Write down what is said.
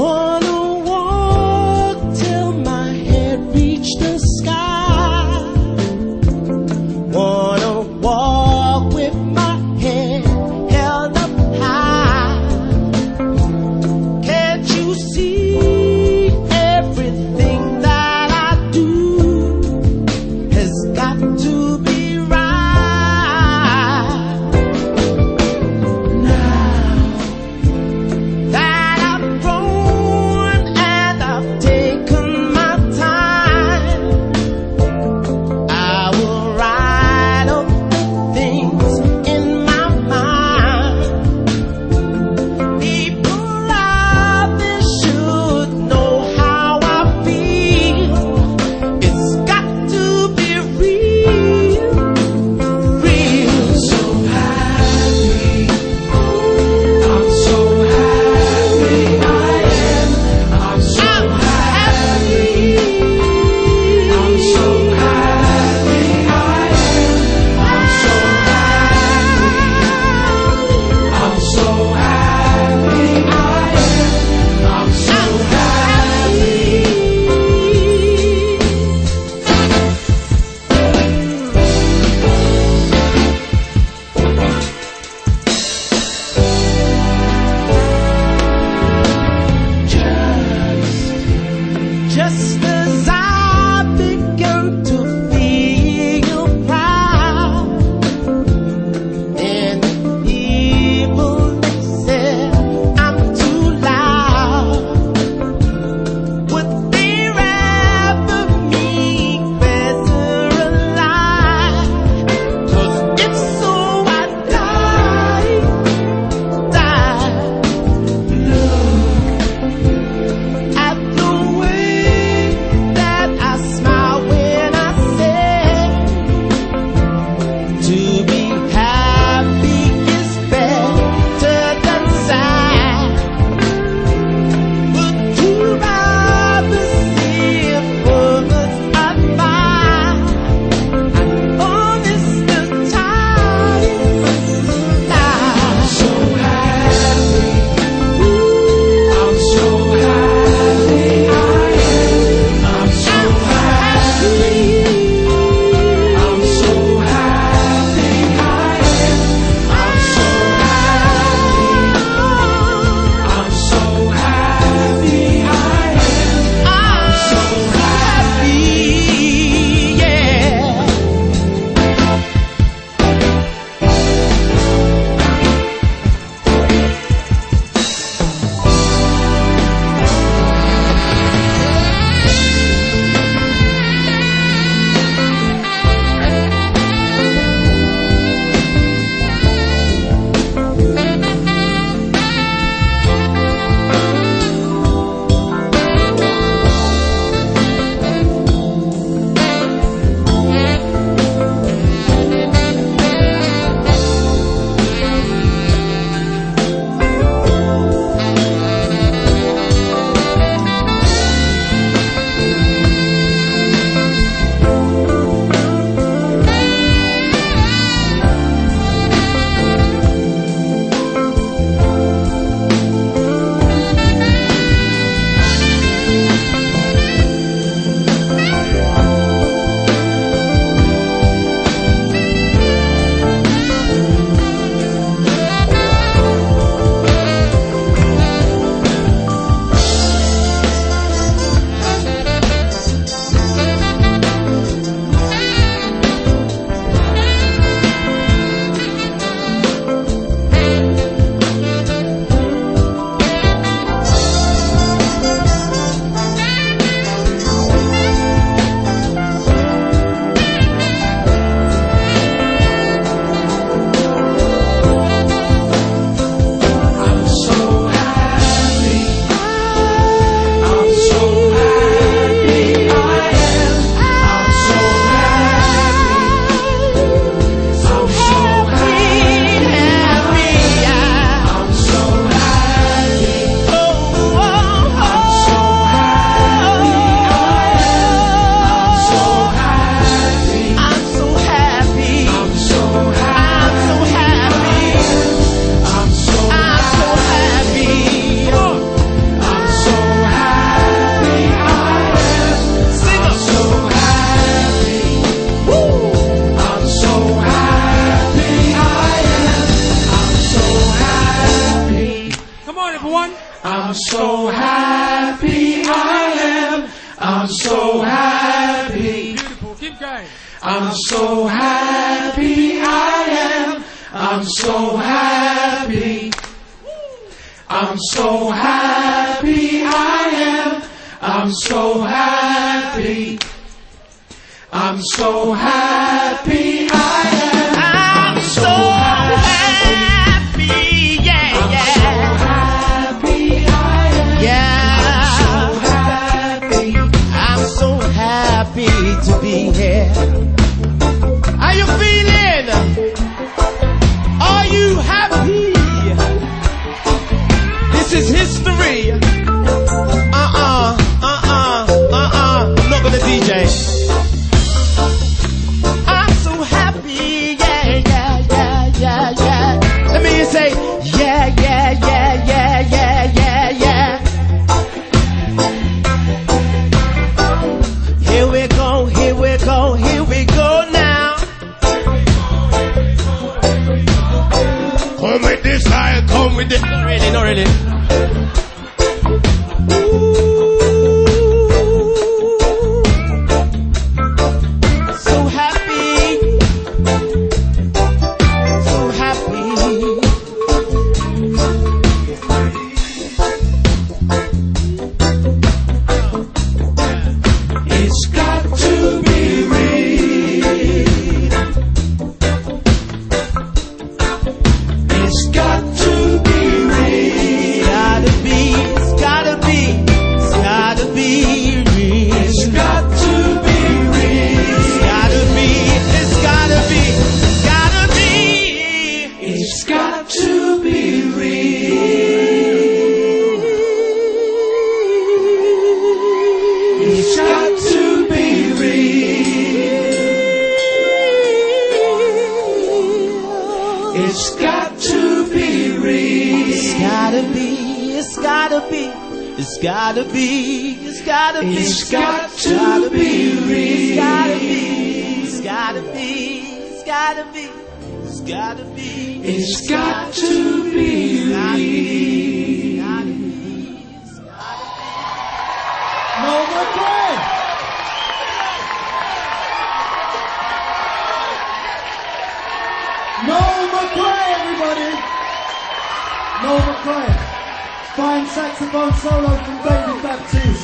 Wanna walk till my head reach the sky. Wanna walk with my head held up high. Can't you see everything that I do has got to be right? Now that I've grown I'm so happy. Beautiful. Keep going. I'm so happy I am. I'm so happy. I'm so happy I am. I'm so happy. I'm so happy I am. I'm so happy, yeah, I'm yeah. so happy I am. Yeah. I'm so happy. I'm so happy to be here. How you feeling? Are you happy? This is history. I'm not gonna DJ. I'm so happy, yeah, yeah, yeah, yeah, yeah. Let me hear you say, yeah, yeah, yeah, yeah, yeah, yeah, yeah. Here we go, here we go, here we go now. Come with this high, come with this. Not really, not really. So happy, so happy. It's got to be real. It's got to be real. Gotta be, it's gotta be, it's gotta be real. It's got to be real. It's gotta be, it's gotta be, gotta be. It's got to be real. It's got to be real. It's got to be real. It's gotta be, it's gotta be, it's gotta be, it's gotta be. It's got to be real. It's gotta be, it's gotta be, it's gotta be. It's got to be real. Noel McRae. Noel McRae, everybody. Noel McRae. Fine saxophone solo from David Baptiste.